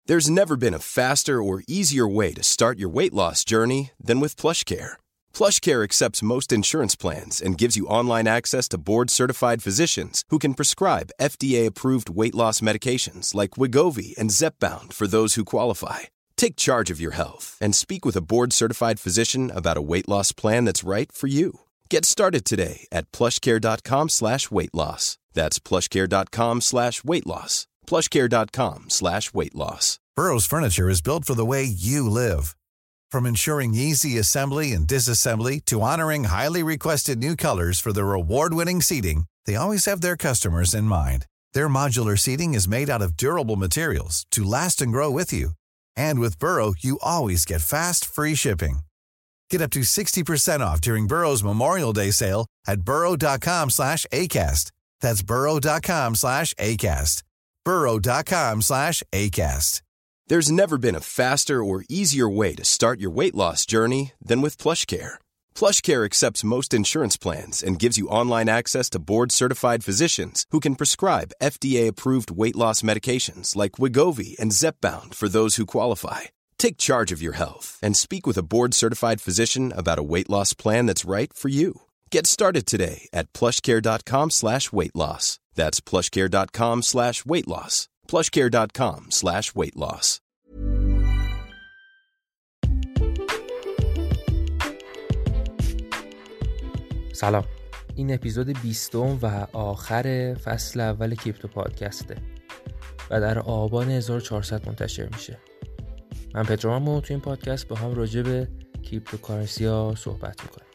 There's never been a faster or easier way to start your weight loss journey than with PlushCare. PlushCare accepts most insurance plans and gives you online access to board-certified physicians who can prescribe FDA-approved weight loss medications like Wegovy and Zepbound for those who qualify. Take charge of your health and speak with a board-certified physician about a weight loss plan that's right for you. Get started today at plushcare.com/weightloss. That's plushcare.com/weightloss. plushcare.com/weightloss. Burrow's furniture is built for the way you live. From ensuring easy assembly and disassembly to honoring highly requested new colors for their award-winning seating, they always have their customers in mind. Their modular seating is made out of durable materials to last and grow with you. And with Burrow, you always get fast, free shipping. Get up to 60% off during Burrow's Memorial Day sale at burrow.com/ACAST. That's burrow.com/ACAST. burrow.com/ACAST. There's never been a faster or easier way to start your weight loss journey than with PlushCare. PlushCare accepts most insurance plans and gives you online access to board-certified physicians who can prescribe FDA-approved weight loss medications like Wegovy and Zepbound for those who qualify. Take charge of your health and speak with a board-certified physician about a weight loss plan that's right for you. Get started today at plushcare.com/weightloss. That's plushcare.com/weightloss. plushcare.com/weightloss. سلام، این اپیزود 20 و آخر فصل اول کریپتو پادکسته و در آبان 1400 منتشر میشه. من پدرام و تو این پادکست با هم راجع به کریپتوکارنسی ها صحبت میکنم.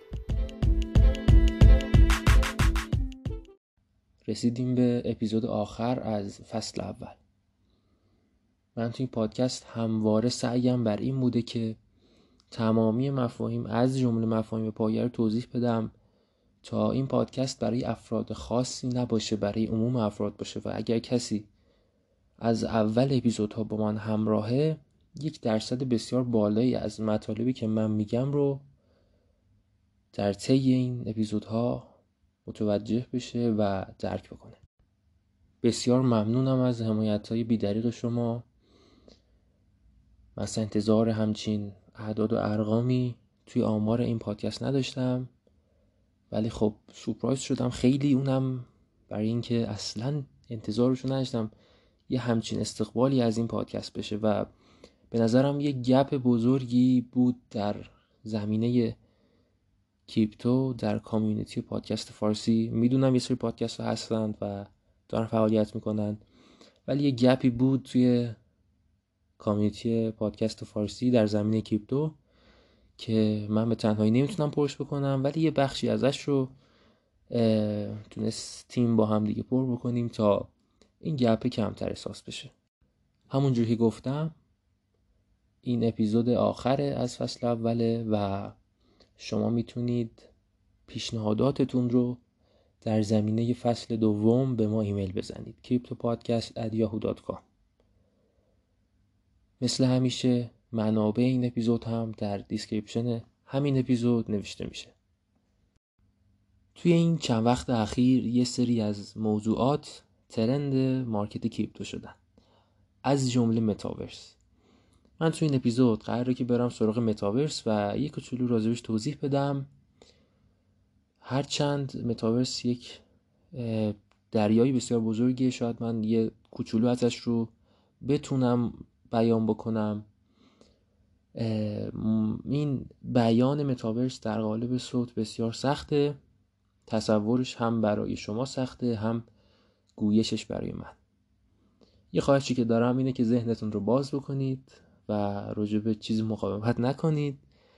رسیدیم به اپیزود آخر از فصل اول. من تو این پادکست همواره سعیم بر این بوده که تمامی مفاهیم از جمله مفاهیم پایه رو توضیح بدم تا این پادکست برای افراد خاصی نباشه، برای عموم افراد باشه و اگر کسی از اول اپیزودها با من همراهه 1% بسیار بالایی از مطالبی که من میگم رو در طی این اپیزودها متوجه بشه و درک بکنه. بسیار ممنونم از حمایت‌های بی‌دریغ شما. مثلا انتظار همچین اعداد و ارقامی توی آمار این پادکست نداشتم، ولی خب سورپرایز شدم خیلی، اونم برای اینکه اصلا انتظارشو نداشتم یه همچین استقبالی از این پادکست بشه و به نظرم یه گپ بزرگی بود در زمینه کریپتو در کامیونیتی پادکست فارسی. میدونم یه سری پادکست ها هستند و دارن فعالیت میکنن، ولی یه گپی بود توی کامیونیتی پادکست فارسی در زمینه کریپتو که من به تنهایی نمیتونم پرش بکنم، ولی یه بخشی ازش رو تونستیم با هم دیگه پر بکنیم تا این گپ کمتر احساس بشه. همونجوری که گفتم این اپیزود آخر از فصل اوله و شما میتونید پیشنهاداتتون رو در زمینه فصل دوم به ما ایمیل بزنید cryptopodcast@yahoo.com. مثل همیشه منابع این اپیزود هم در دیسکریپشن همین اپیزود نوشته میشه. توی این چند وقت اخیر یه سری از موضوعات ترند مارکت کریپتو شدن، از جمله متاورس. من توی این اپیزود قراره که برم سراغ متاورس و یک کوچولو راجبش توضیح بدم. هرچند متاورس یک دریایی بسیار بزرگیه، شاید من یه کوچولو ازش رو بتونم بیان بکنم. این بیان متاورس در قالب صوت بسیار سخته، تصورش هم برای شما سخته هم گویشش برای من. یه خواهشی که دارم اینه که ذهنتون رو باز بکنید و راجع به چیز مقاومت نکنید.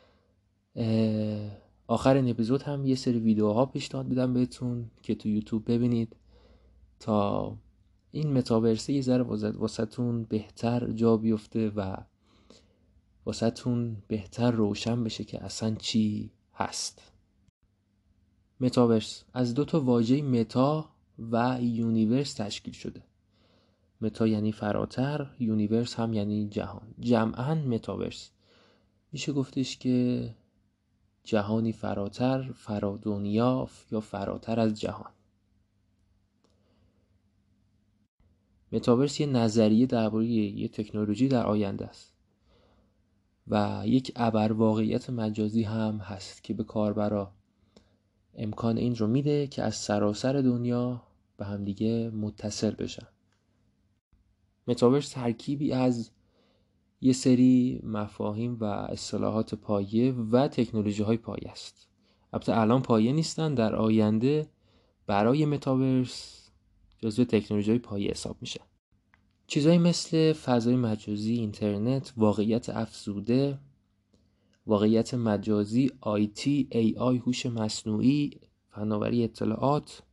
آخر این اپیزود هم یه سری ویدیوها پیشنهاد میدم بهتون که تو یوتیوب ببینید تا این متاورسی یه ذره واسهتون بهتر جا بیفته و واسهتون بهتر روشن بشه که اصلا چی هست. متاورس از 2 واژه متا و یونیورس تشکیل شده. متا یعنی فراتر، یونیورس هم یعنی جهان. جمعاً متاورس میشه گفتش که جهانی فراتر، فرادنیا یا فراتر از جهان. متاورس یه نظریه درباره یه تکنولوژی در آینده است و یک ابرواقعیت مجازی هم هست که به کاربرا امکان این رو میده که از سراسر دنیا به همدیگه متصل بشن. متاورس ترکیبی از یه سری مفاهیم و اصطلاحات پایه و تکنولوژی های پایه است. البته الان پایه نیستن، در آینده برای متاورس جزو تکنولوژی های پایه حساب میشه. چیزایی مثل فضای مجازی، اینترنت، واقعیت افزوده، واقعیت مجازی، آیتی، AI، هوش مصنوعی، فناوری اطلاعات،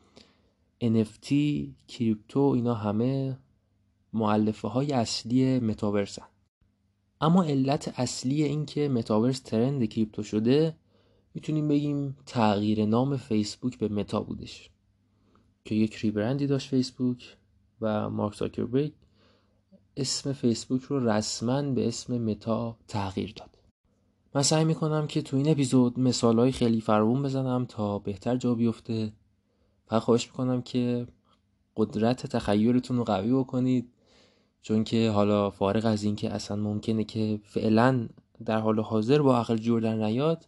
NFT، کریپتو، اینا همه مؤلفه های اصلی متاورس هستند. اما علت اصلی این که متاورس ترند کریپتو شده میتونیم بگیم تغییر نام فیسبوک به متا بودش که یک ریبرندی داشت فیسبوک و مارک زاکربرگ اسم فیسبوک رو رسما به اسم متا تغییر داد. من سعی میکنم که تو این اپیزود مثالهای خیلی فراوون بزنم تا بهتر جا بیفته. فقط خواهش میکنم که قدرت تخیلتون رو قوی بکنید، چون که حالا فارغ از این که اصلا ممکنه که فعلا در حال حاضر با عقل جور در نیاد،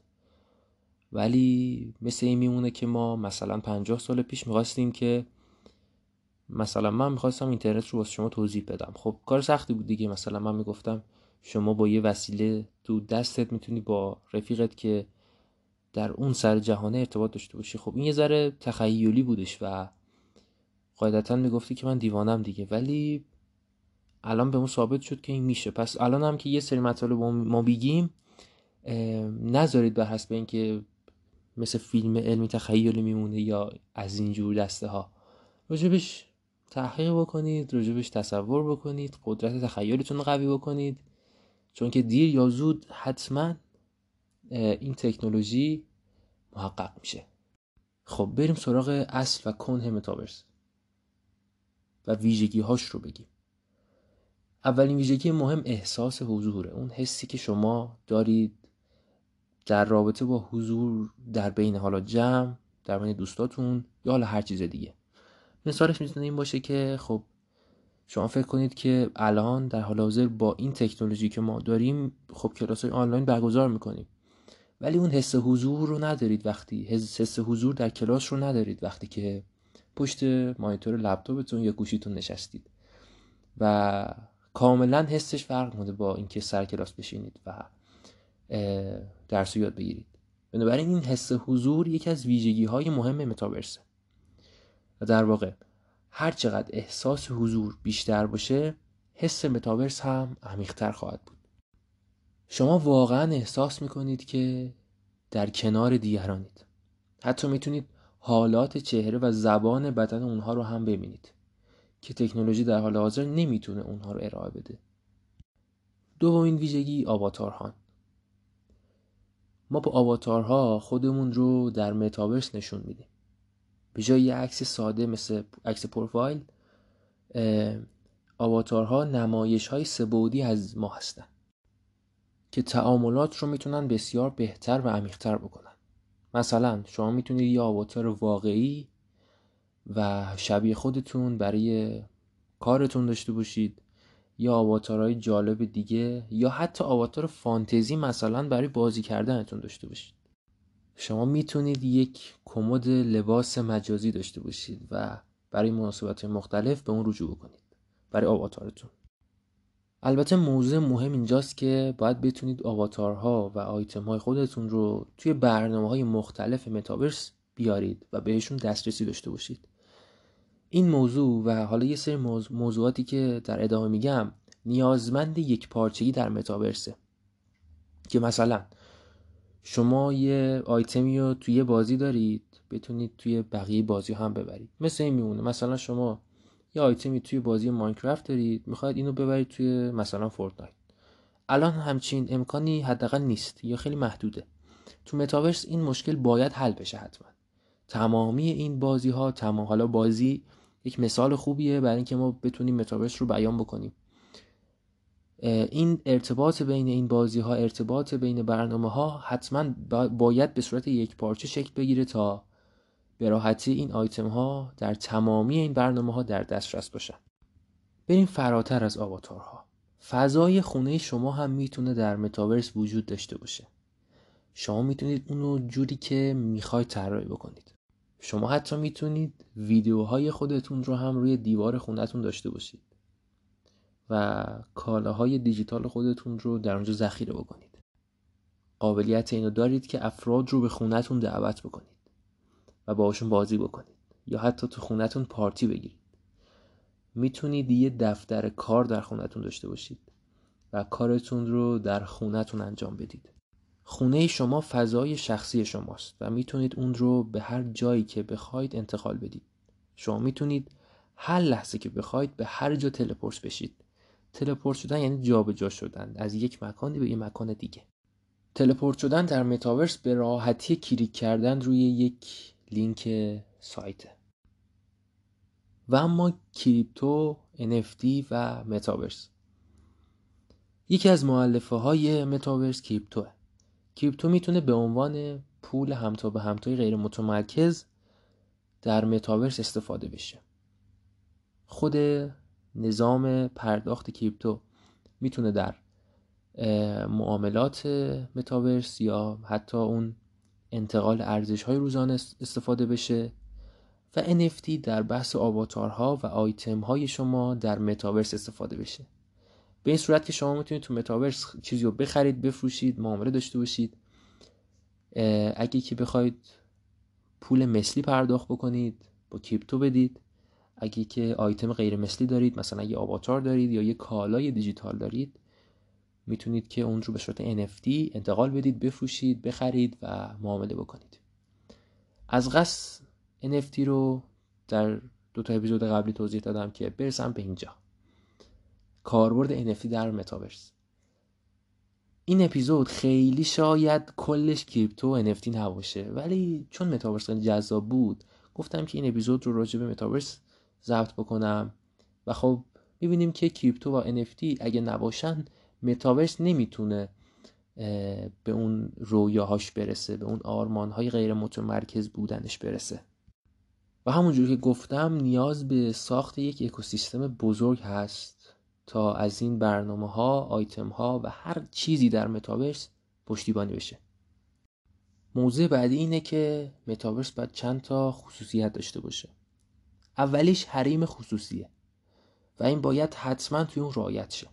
ولی مثل این میمونه که ما مثلا 50 سال پیش میخواستیم که مثلا من میخواستم اینترنت رو واسه شما توضیح بدم. خب کار سختی بود دیگه. مثلا من میگفتم شما با یه وسیله تو دستت میتونی با رفیقت که در اون سر جهانه ارتباط داشته باشی. خب این یه ذره تخیلی بودش و قاعدتا میگفتی که من دیوانم دیگه، ولی الان به اون ثابت شد که این میشه. پس الان هم که یه سری مطالب ما بگیم نذارید بر حسب این که مثل فیلم علمی تخیلی میمونه یا از اینجور دسته ها. راجبش تحقیق بکنید، راجبش تصور بکنید، قدرت تخیلتون رو قوی بکنید، چون که دیر یا زود حتما این تکنولوژی محقق میشه. خب بریم سراغ اصل و کنه متاورس و ویژگی هاش رو بگیم. اولین ویژگی مهم احساس حضوره، اون حسی که شما دارید در رابطه با حضور در بین حالا جمع، در بین دوستاتون یا حالا هر چیز دیگه. مثالش میتونه این باشه که خب شما فکر کنید که الان در حال حاضر با این تکنولوژی که ما داریم خب کلاس‌های آنلاین برگزار میکنیم، ولی اون حس حضور رو ندارید وقتی حس حضور در کلاس رو ندارید وقتی که پشت مانیتور لپتاپتون یا گوشیتون نشستید و کاملا حسش فرق میکنه با اینکه سر کلاس بشینید و درس یاد بگیرید. بنابراین این حس حضور یکی از ویژگی‌های مهم متاورسه و در واقع هر چقدر احساس حضور بیشتر باشه حس متاورس هم عمیق‌تر خواهد بود. شما واقعا احساس میکنید که در کنار دیگرانید. حتی میتونید حالات چهره و زبان بدن اونها رو هم ببینید که تکنولوژی در حال حاضر نمیتونه اونها رو ارائه بده. دومین ویژگی آواتارها. ما با آواتارها خودمون رو در متاورس نشون میدیم. به جای یه عکس ساده مثل عکس پروفایل، آواتارها نمایش‌های سه‌بعدی از ما هستن که تعاملات رو میتونن بسیار بهتر و عمیق‌تر بکنن. مثلا شما میتونید یه آواتار واقعی و شبیه خودتون برای کارتون داشته باشید، یا آواتارهای جالب دیگه، یا حتی آواتار فانتزی مثلا برای بازی کردنتون داشته باشید. شما میتونید یک کمد لباس مجازی داشته باشید و برای مناسبت‌های مختلف به اون رجوع کنید برای آواتارتون. البته موضوع مهم اینجاست که باید بتونید آواتارها و آیتم‌های خودتون رو توی برنامه‌های مختلف متاورس بیارید و بهشون دسترسی داشته باشید. این موضوع و حالا یه سری موضوعاتی که در ادامه میگم نیازمند یک پارچگی در متاورسه که مثلا شما یه آیتمی رو توی بازی دارید بتونید توی بقیه بازی هم ببرید. مثل این میمونه مثلا شما یه آیتمی توی بازی ماینکرافت دارید میخواید اینو ببرید توی مثلا فورتنایت. الان همچین امکانی حداقل نیست یا خیلی محدوده. تو متاورس این مشکل باید حل بشه حتما. تمامی این بازی ها حالا بازی یک مثال خوبیه برای اینکه ما بتونیم متاورس رو بیان بکنیم. این ارتباط بین این بازی ها، ارتباط بین برنامه ها حتما باید به صورت یک پارچه شکل بگیره تا به راحتی این آیتم ها در تمامی این برنامه ها در دسترس باشن. بریم فراتر از آواتارها. فضای خونه شما هم میتونه در متاورس وجود داشته باشه. شما میتونید اونو جوری که میخواید طراحی بکنید. شما حتی میتونید ویدیوهای خودتون رو هم روی دیوار خونه‌تون داشته باشید و کالاهای دیجیتال خودتون رو در اونجا ذخیره بکنید. قابلیت اینو دارید که افراد رو به خونه‌تون دعوت بکنید و باهاشون بازی بکنید یا حتی تو خونه‌تون پارتی بگیرید. میتونید یه دفتر کار در خونه‌تون داشته باشید و کارتون رو در خونه‌تون انجام بدید. خونه شما فضای شخصی شماست و میتونید اون رو به هر جایی که بخواید انتقال بدید. شما میتونید هر لحظه که بخواید به هر جا تلپورت بشید. تلپورت شدن یعنی جابجا شدن از یک مکانی به یک مکان دیگه. تلپورت شدن در متاورس به راحتی کلیک کردن روی یک لینک سایته. و اما کریپتو، NFT و متاورس. یکی از مؤلفه های متاورس کریپتوه. کریپتو میتونه به عنوان پول همتا به همتای غیر متمرکز در متاورس استفاده بشه. خود نظام پرداخت کریپتو میتونه در معاملات متاورس یا حتی اون انتقال ارزش های روزانه استفاده بشه و NFT در بحث آواتارها و آیتم های شما در متاورس استفاده بشه. به این صورت که شما میتونید تو متاورس چیزی رو بخرید، بفروشید، معامله داشته باشید. اگه که بخواید پول مثلی پرداخت بکنید با کریپتو بدید. اگه که آیتم غیر مثلی دارید، مثلا یه آواتار دارید یا یه کالای دیجیتال دارید، میتونید که اون رو به صورت NFT انتقال بدید، بفروشید، بخرید و معامله بکنید. از قصد NFT رو در 2 اپیزود قبلی توضیح دادم که برسم به اینجا. کاربرد NFT در متاورس. این اپیزود خیلی شاید کلش کریپتو و NFT نباشه، ولی چون متاورس خیلی جذاب بود گفتم که این اپیزود رو راجع به متاورس ضبط بکنم و خب میبینیم که کریپتو و NFT اگه نباشن متاورس نمیتونه به اون رویاهاش برسه، به اون آرمانهای غیر متمرکز بودنش برسه. و همونجور که گفتم نیاز به ساخت یک اکوسیستم بزرگ هست تا از این برنامه‌ها، آیتم‌ها و هر چیزی در متاورس پشتیبانی بشه. موضوع بعدی اینه که متاورس باید چند تا خصوصیت داشته باشه. اولیش حریم خصوصیه و این باید حتما توی اون رعایت شه.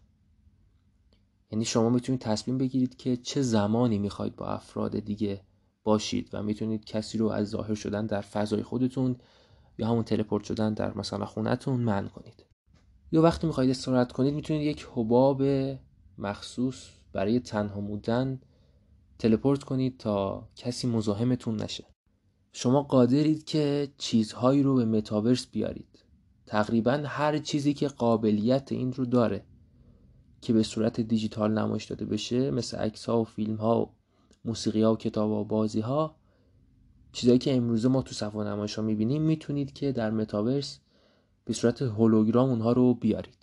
یعنی شما میتونید تصمیم بگیرید که چه زمانی میخواید با افراد دیگه باشید و میتونید کسی رو از ظاهر شدن در فضای خودتون یا همون تلپورت شدن در مثلا خونه‌تون منع کنید. یا وقتی میخواید استراحت کنید میتونید یک حباب مخصوص برای تنها موندن تلپورت کنید تا کسی مزاحمتون نشه. شما قادرید که چیزهایی رو به متاورس بیارید. تقریبا هر چیزی که قابلیت این رو داره که به صورت دیجیتال نمایش داده بشه، مثل عکس‌ها و فیلم‌ها و موسیقی‌ها و کتاب‌ها و بازی‌ها، چیزایی که امروزه ما تو صفحه نمایش‌ها می‌بینیم، میتونید که در متاورس به صورت هولوگرام اونها رو بیارید.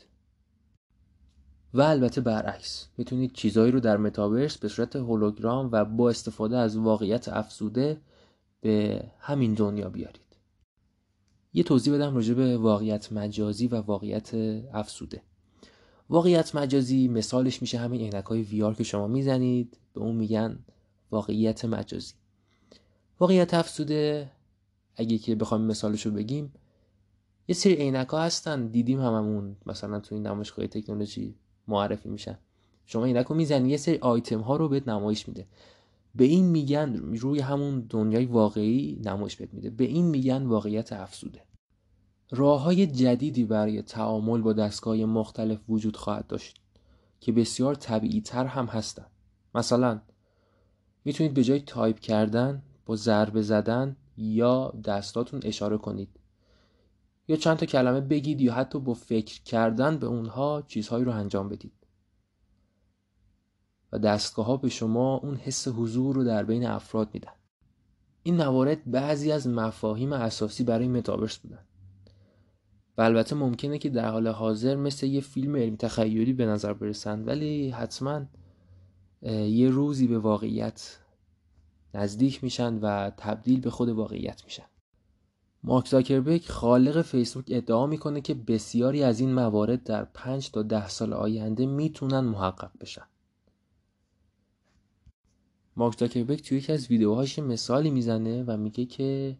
و البته برعکس، میتونید چیزایی رو در متاورس به صورت هولوگرام و با استفاده از واقعیت افزوده به همین دنیا بیارید. یه توضیح بدم راجع به واقعیت مجازی و واقعیت افزوده. واقعیت مجازی مثالش میشه همین عینک‌های VR که شما میزنید، به اون میگن واقعیت مجازی. واقعیت افزوده اگه که بخوایم مثالشو بگیم، یه سری عینک‌ها هستن، دیدیم هممون مثلا تو این نمایشگاه تکنولوژی معرفی میشن. شما عینک رو میزنی یه سری آیتم ها رو بهت نمایش میده. به این میگن روی همون دنیای واقعی نمایش بهت میده. به این میگن واقعیت افزوده. راه‌های جدیدی برای تعامل با دستگاه‌های مختلف وجود خواهد داشت که بسیار طبیعی‌تر هم هستن. مثلا میتونید به جای تایپ کردن با ضربه زدن یا دستاتون اشاره کنید یا چند تا کلمه بگید یا حتی با فکر کردن به اونها چیزهایی رو انجام بدید و دستگاه‌ها به شما اون حس حضور رو در بین افراد میدن. این موارد بعضی از مفاهیم اساسی برای متاورس بودن و البته ممکنه که در حال حاضر مثل یه فیلم علمی تخیلی به نظر برسن، ولی حتما یه روزی به واقعیت نزدیک میشن و تبدیل به خود واقعیت میشن. مارک زاکربرگ خالق فیسبوک ادعا میکنه که بسیاری از این موارد در 5 تا 10 سال آینده میتونن محقق بشن. مارک زاکربرگ توی یکی از ویدیوهاش مثالی میزنه و میگه که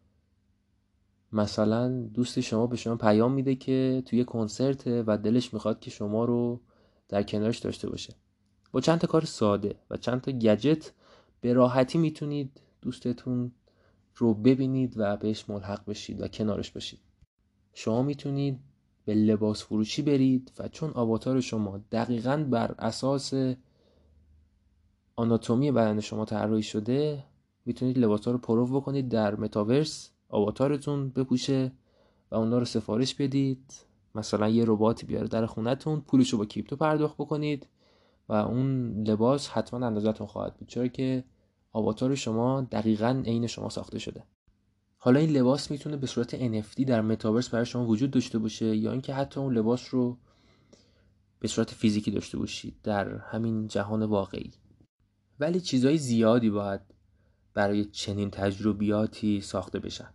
مثلا دوست شما به شما پیام میده که توی کنسرت و دلش میخواد که شما رو در کنارش داشته باشه. با چند تا کار ساده و چند تا گجت به راحتی میتونید دوستتون رو ببینید و بهش ملحق بشید و کنارش باشید. شما میتونید به لباس فروشی برید و چون آواتار شما دقیقاً بر اساس آناتومی بدن شما طراحی شده، میتونید لباسا رو پرو بکنید در متاورس، آواتارتون بپوشه و اونا رو سفارش بدید. مثلا یه رباتی بیاره در خونتون، پولشو با کریپتو پرداخت بکنید و اون لباس حتما اندازتون خواهد بود، چرا که آواتار شما دقیقاً عین شما ساخته شده. حالا این لباس میتونه به صورت NFT در متاورس برای شما وجود داشته باشه یا اینکه حتی اون لباس رو به صورت فیزیکی داشته باشید در همین جهان واقعی. ولی چیزای زیادی باید برای چنین تجربیاتی ساخته بشن.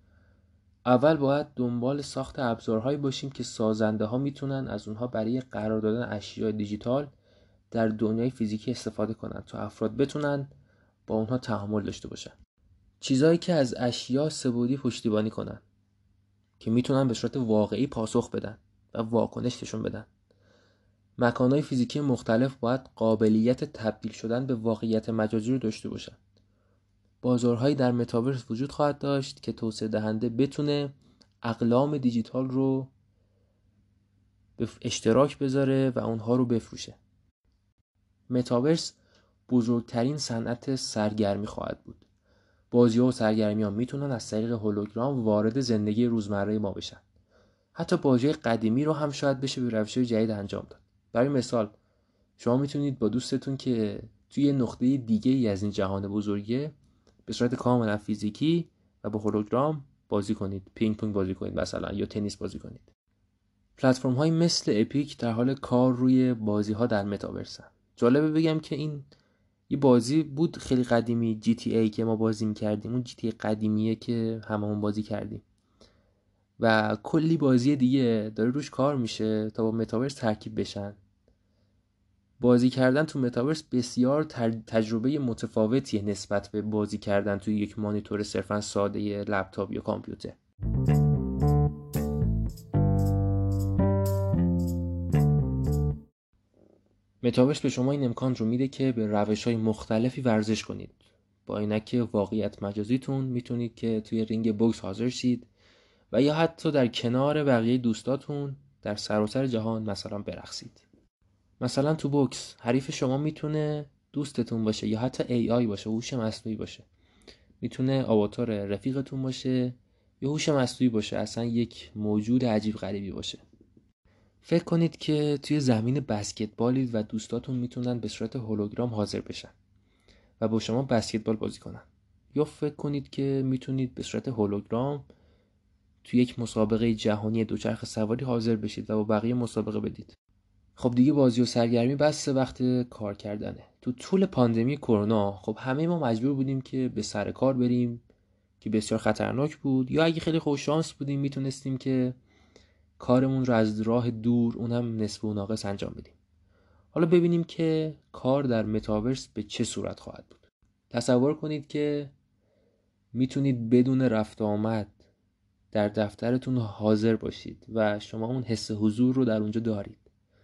اول باید دنبال ساخت ابزارهایی باشیم که سازنده ها میتونن از اونها برای قرار دادن اشیاء دیجیتال در دنیای فیزیکی استفاده کنن تا افراد بتونن با اونها تعامل داشته باشن. چیزایی که از اشیاء سه‌بعدی پشتیبانی کنن که میتونن به صورت واقعی پاسخ بدن و واکنش نشون بدن. مکانهای فیزیکی مختلف باید قابلیت تبدیل شدن به واقعیت مجازی رو داشته باشن. بازارهایی در متاورس وجود خواهد داشت که توسعه دهنده بتونه اقلام دیجیتال رو به اشتراک بذاره و اونها رو بفروشه. متاورس بزرگترین صنعت سرگرمی خواهد بود. بازی‌ها و سرگرمی‌ها میتونن از طریق هولوگرام وارد زندگی روزمره ما بشن. حتی بازی‌های قدیمی رو هم شاید بشه به روش‌های جدید انجام داد. برای مثال شما میتونید با دوستتون که توی نقطه دیگه‌ای از این جهان بزرگه به صورت کاملا فیزیکی و با هولوگرام بازی کنید، پینگ پونگ بازی کنید مثلا یا تنیس بازی کنید. پلتفرم‌های مثل اپیک در حال کار روی بازی‌ها در متاورسن. جالبه بگم که این یه بازی بود خیلی قدیمی، GTA که ما بازی می‌کردیم، اون GTA قدیمیه که هممون بازی کردیم و کلی بازی دیگه داره روش کار میشه تا با متاورس ترکیب بشن. بازی کردن تو متاورس بسیار تجربه متفاوتیه نسبت به بازی کردن تو یک مانیتور صرفا ساده لپتاپ یا کامپیوتر. متاورس به شما این امکان رو میده که به روش‌های مختلفی ورزش کنید. با عینک واقعیت مجازیتون میتونید که توی رینگ بوکس حاضر شید و یا حتی در کنار بقیه دوستاتون در سراسر جهان مثلا برقصید. مثلا تو بوکس حریف شما میتونه دوستتون باشه یا حتی AI باشه، هوش مصنوعی باشه. میتونه آواتار رفیقتون باشه یا هوش مصنوعی باشه، اصلا یک موجود عجیب غریبی باشه. فکر کنید که توی زمین بسکتبالید و دوستاتون میتونن به صورت هولوگرام حاضر بشن و با شما بسکتبال بازی کنن. یا فکر کنید که میتونید به صورت هولوگرام توی یک مسابقه جهانی دوچرخه سواری حاضر بشید و با بقیه مسابقه بدید. خب دیگه بازی و سرگرمی بس وقت کار کردنه. تو طول پاندمی کرونا خب همه ما مجبور بودیم که به سر کار بریم که بسیار خطرناک بود، یا اگه خیلی خوش شانس بودیم میتونستیم که کارمون رو از راه دور اونم نصف و ناقص انجام بدیم. حالا ببینیم که کار در متاورس به چه صورت خواهد بود. تصور کنید که میتونید بدون رفت آمد در دفترتون حاضر باشید و شما اون حس حضور رو در اونجا دارید.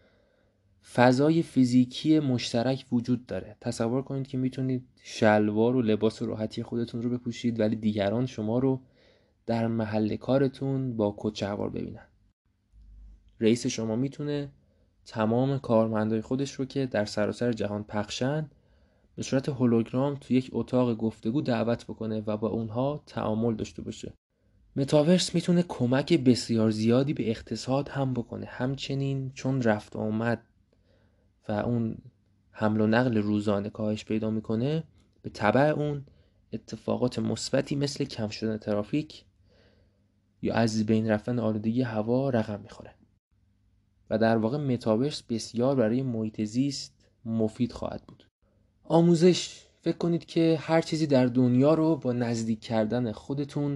فضای فیزیکی مشترک وجود داره. تصور کنید که میتونید شلوار و لباس راحتی خودتون رو بپوشید ولی دیگران شما رو در محل کارتون با کت شلوار ببینن. رئیس شما میتونه تمام کارمندای خودش رو که در سراسر جهان پخشن به صورت هولوگرام تو یک اتاق گفتگو دعوت بکنه و با اونها تعامل داشته باشه. متاورس میتونه کمک بسیار زیادی به اقتصاد هم بکنه. همچنین چون رفت آمد و اون حمل و نقل روزانه کاهش پیدا میکنه، به تبع اون اتفاقات مثبتی مثل کم شدن ترافیک یا از بین رفتن آلودگی هوا رقم میخوره و در واقع متاورس بسیار برای محیط زیست مفید خواهد بود. آموزش، فکر کنید که هر چیزی در دنیا رو با نزدیک کردن خودتون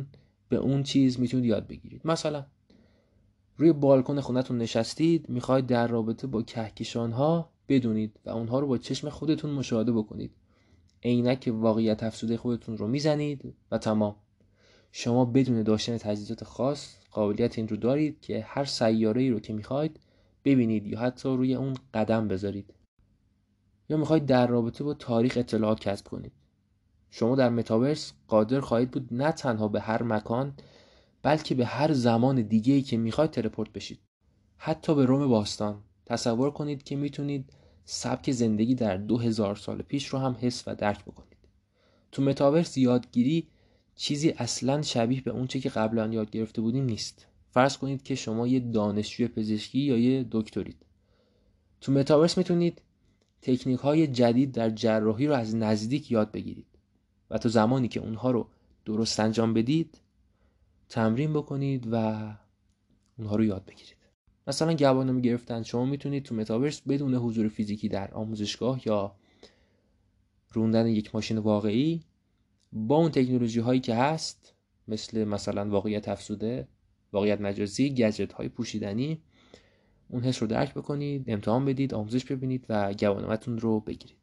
به اون چیز میتونید یاد بگیرید. مثلا روی بالکن خونتون نشستید، میخواید در رابطه با کهکشان‌ها بدونید و اونها رو با چشم خودتون مشاهده بکنید. عینک واقعیت افزوده خودتون رو میزنید و تمام. شما بدون داشتن تجهیزات خاص قابلیت این رو دارید که هر سیاره‌ای رو که میخواید ببینید یا حتی روی اون قدم بذارید. یا میخواید در رابطه با تاریخ اطلاعات کسب کنید. شما در متاورس قادر خواهید بود نه تنها به هر مکان بلکه به هر زمان دیگه‌ای که میخواید تلپورت بشید. حتی به روم باستان. تصور کنید که میتونید سبک زندگی در 2000 سال پیش رو هم حس و درک بکنید. تو متاورس یادگیری چیزی اصلاً شبیه به اون چه که قبلا یاد گرفته بودیم نیست. فرض کنید که شما یه دانشجوی پزشکی یا یه دکترید. تو متاورس میتونید تکنیک‌های جدید در جراحی رو از نزدیک یاد بگیرید و تو زمانی که اونها رو درست انجام بدید تمرین بکنید و اونها رو یاد بگیرید. مثلا گواهینامه گرفتن. شما میتونید تو متاورس بدون حضور فیزیکی در آموزشگاه یا روندن یک ماشین واقعی با اون تکنولوژی هایی که هست مثلا واقعیت افزوده، واقعیت مجازی، گجت های پوشیدنی، اون حس رو درک بکنید، امتحان بدید، آموزش ببینید و گواهینامه‌تون رو بگیرید.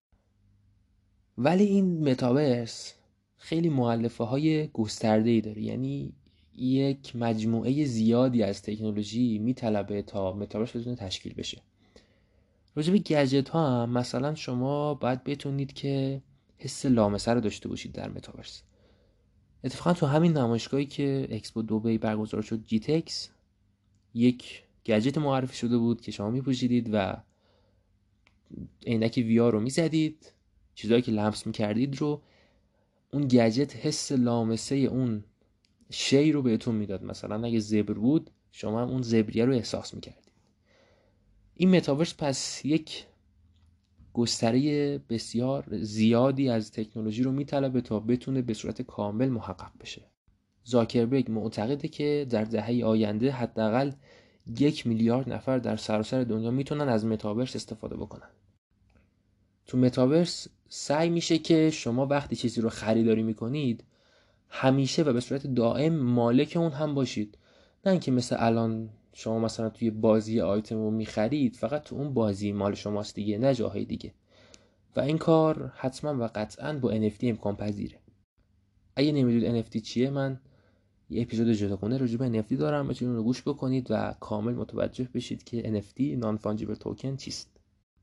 ولی این متاورس خیلی مؤلفه های گسترده‌ای داره، یعنی یک مجموعه زیادی از تکنولوژی میطلبه تا متاورس بتونه تشکیل بشه. راجع به گجت ها هم مثلا شما باید بتونید که حس لامسه رو داشته باشید در متاورس. اتفاقا تو همین نمایشگاهی که اکسپو دبی برگزار شد، جیتکس، یک گجت معرفی شده بود که شما میپوشیدید و عینک وی آر رو میزدید، چیزایی که لمس میکردید رو اون گجت حس لامسه اون شی رو بهتون میداد. مثلا اگه زبر بود شما هم اون زبریه رو احساس میکردید. این متاورس پس یک گستره بسیار زیادی از تکنولوژی رو میطلبه تا بتونه به صورت کامل محقق بشه. زاکربرگ معتقده که در دهه آینده حداقل 1 میلیارد نفر در سراسر دنیا میتونن از متاورس استفاده بکنن. تو متاورس سعی میشه که شما وقتی چیزی رو خریداری میکنید همیشه و به صورت دائم مالک اون هم باشید. نه اینکه مثل الان شما مثلا توی بازی آیتم رو میخرید فقط تو اون بازی مال شماست دیگه، نه جاهای دیگه. و این کار حتما و قطعا با NFT امکان پذیره. اگه نمیدونید NFT چیه، من یه اپیزود جداگانه راجع به NFT دارم، میتونید رو گوش بکنید و کامل متوجه بشید که NFT non fungible token چیست.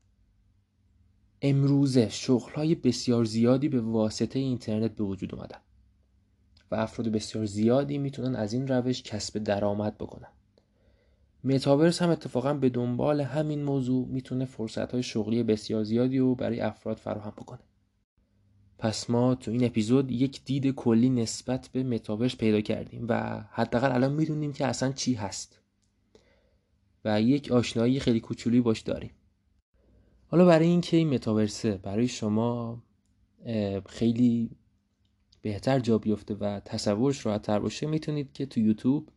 امروزه شغل‌های بسیار زیادی به واسطه اینترنت به وجود اومدن و افراد بسیار زیادی میتونن از این روش کسب درآمد بکنن. متاورس هم اتفاقا به دنبال همین موضوع میتونه فرصت‌های شغلی بسیار زیادی رو برای افراد فراهم بکنه. پس ما تو این اپیزود یک دید کلی نسبت به متاورس پیدا کردیم و حداقل الان میدونیم که اصلا چی هست و یک آشنایی خیلی کوچولی باش داریم. حالا برای اینکه این متاورسه برای شما خیلی بهتر جا بیفته و تصورش راحت‌تر باشه، میتونید که تو یوتیوب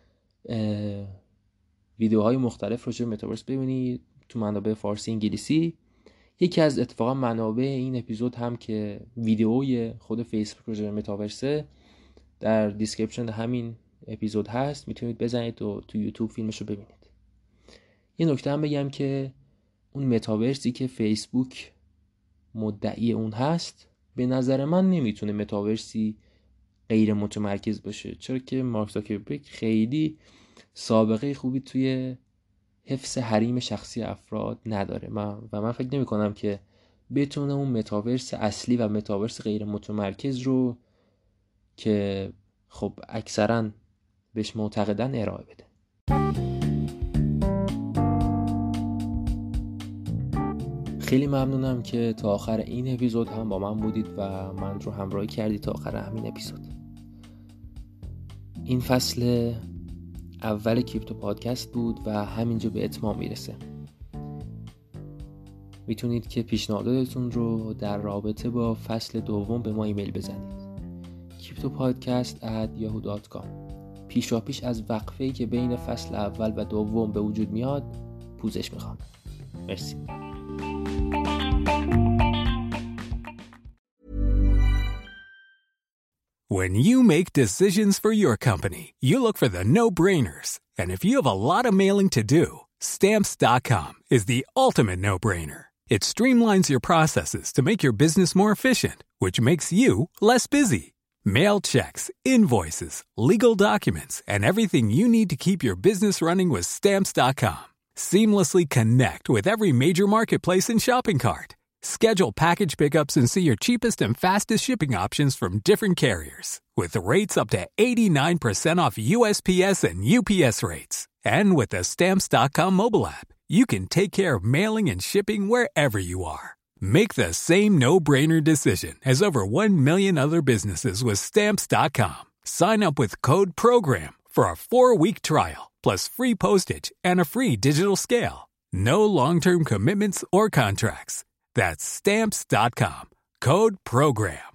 ویدیوهای مختلف راجع به متاورس ببینید تو منابع فارسی انگلیسی. یکی از اتفاقا منابع این اپیزود هم که ویدیوی خود فیسبوک راجع به متاورسه در دیسکریپشن همین اپیزود هست، میتونید بزنید و تو یوتیوب فیلمش رو ببینید. یه نکته هم بگم که اون متاورسی که فیسبوک مدعی اون هست به نظر من نمیتونه متاورسی غیر متمرکز باشه، چرا که مارک زاکربرگ خیلی سابقه خوبی توی حفظ حریم شخصی افراد نداره و من فکر نمی کنم که بتونه اون متاورس اصلی و متاورس غیر متمرکز رو که خب اکثرا بهش معتقدن ارائه بده. خیلی ممنونم که تا آخر این اپیزود هم با من بودید و من رو همراهی کردید تا آخر همین اپیزود. این فصل اول کریپتو پادکست بود و همینجا به اتمام میرسه. میتونید که پیشنهاداتتون رو در رابطه با فصل دوم به ما ایمیل بزنید. cryptopodcast@yahoo.com. پیشاپیش از وقفه‌ای که بین فصل اول و دوم به وجود میاد پوزش میخوام. مرسی. When you make decisions for your company, you look for the no-brainers. And if you have a lot of mailing to do, Stamps.com is the ultimate no-brainer. It streamlines your processes to make your business more efficient, which makes you less busy. Mail checks, invoices, legal documents, and everything you need to keep your business running with Stamps.com. Seamlessly connect with every major marketplace and shopping cart. Schedule package pickups and see your cheapest and fastest shipping options from different carriers, with rates up to 89% off USPS and UPS rates. And with the Stamps.com mobile app, you can take care of mailing and shipping wherever you are. Make the same no-brainer decision as over 1 million other businesses with Stamps.com. Sign up with code PROGRAM for a 4-week trial, plus free postage and a free digital scale. No long-term commitments or contracts. That's Stamps.com. Code PROGRAM.